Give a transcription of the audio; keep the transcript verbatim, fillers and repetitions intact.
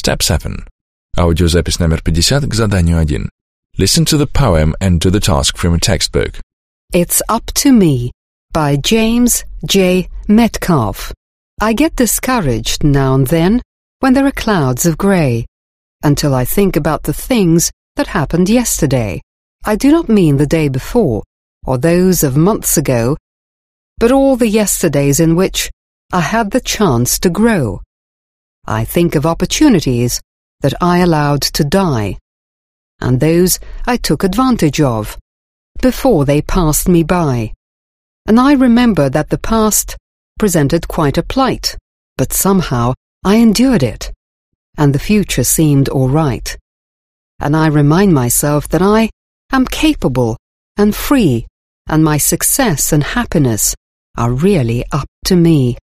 Step seven. Аудиозапись номер пятьдесят к заданию один. Listen to the poem and do the task from a textbook. It's Up to Me by James J. Metcalf. I get discouraged now and then when there are clouds of grey, until I think about the things that happened yesterday. I do not mean the day before, or those of months ago, but all the yesterdays in which I had the chance to grow. I think of opportunities that I allowed to die, and those I took advantage of before they passed me by. And I remember that the past presented quite a plight, but somehow I endured it, and the future seemed all right. And I remind myself that I am capable and free, and my success and happiness are really up to me.